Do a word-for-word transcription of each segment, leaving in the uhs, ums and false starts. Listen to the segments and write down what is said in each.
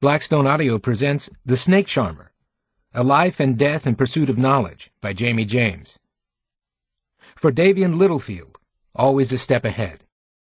Blackstone Audio presents The Snake Charmer, A Life and Death in Pursuit of Knowledge by Jamie James. For Davian Littlefield, always a step ahead.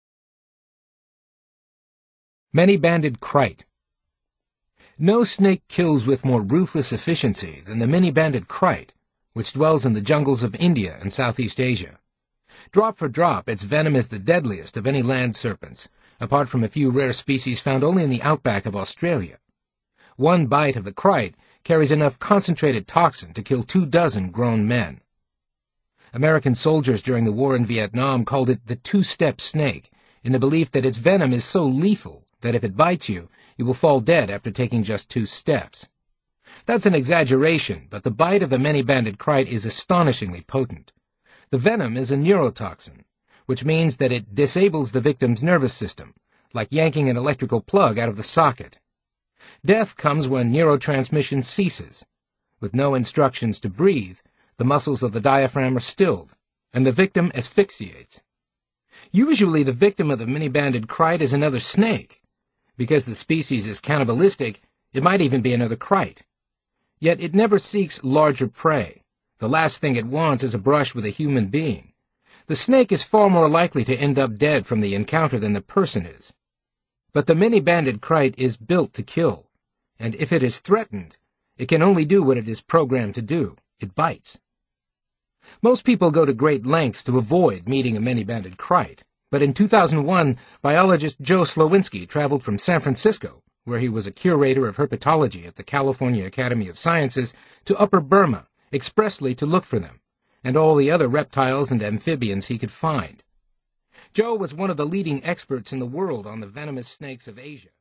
Many-banded Krait. No snake kills with more ruthless efficiency than the many-banded Krait, which dwells in the jungles of India and Southeast Asia. Drop for drop, its venom is the deadliest of any land serpents, apart from a few rare species found only in the outback of Australia. One bite of the Krait carries enough concentrated toxin to kill two dozen grown men. American soldiers during the war in Vietnam called it the two-step snake, in the belief that its venom is so lethal that if it bites you, you will fall dead after taking just two steps. That's an exaggeration, but the bite of the many-banded Krait is astonishingly potent. The venom is a neurotoxin, which means that it disables the victim's nervous system, like yanking an electrical plug out of the socket. Death comes when neurotransmission ceases. With no instructions to breathe, the muscles of the diaphragm are stilled, and the victim asphyxiates. Usually the victim of the many-banded Krait is another snake. Because the species is cannibalistic, it might even be another Krait. Yet it never seeks larger prey. The last thing it wants is a brush with a human being. The snake is far more likely to end up dead from the encounter than the person is. But the many-banded Krait is built to kill, and if it is threatened, it can only do what it is programmed to do. It bites. Most people go to great lengths to avoid meeting a many-banded Krait, but in two thousand one, biologist Joe Slowinski traveled from San Francisco, where he was a curator of herpetology at the California Academy of Sciences, to Upper Burma, expressly to look for them, and all the other reptiles and amphibians he could find. Joe was one of the leading experts in the world on the venomous snakes of Asia.